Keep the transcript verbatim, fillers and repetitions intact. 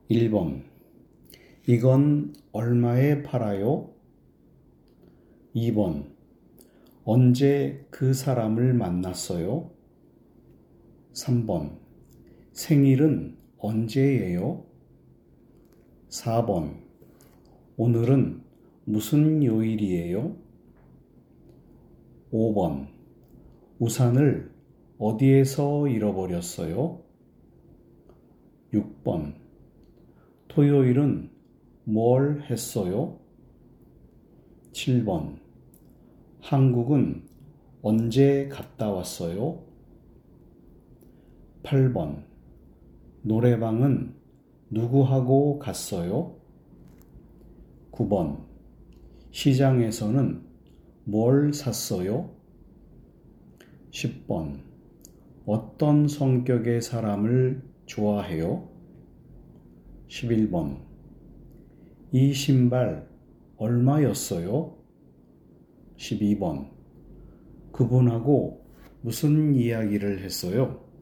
일 번. 이건 얼마에 팔아요? 이 번. 언제 그 사람을 만났어요? 삼 번. 생일은 언제예요? 사 번. 오늘은 무슨 요일이에요? 오 번. 우산을 어디에서 잃어버렸어요? 육 번. 토요일은 뭘 했어요? 칠 번. 한국은 언제 갔다 왔어요? 팔 번. 노래방은 누구하고 갔어요? 구 번. 시장에서는 뭘 샀어요? 십 번. 어떤 성격의 사람을 좋아해요? 십일 번. 이 신발 얼마였어요? 십이 번. 그분하고 무슨 이야기를 했어요?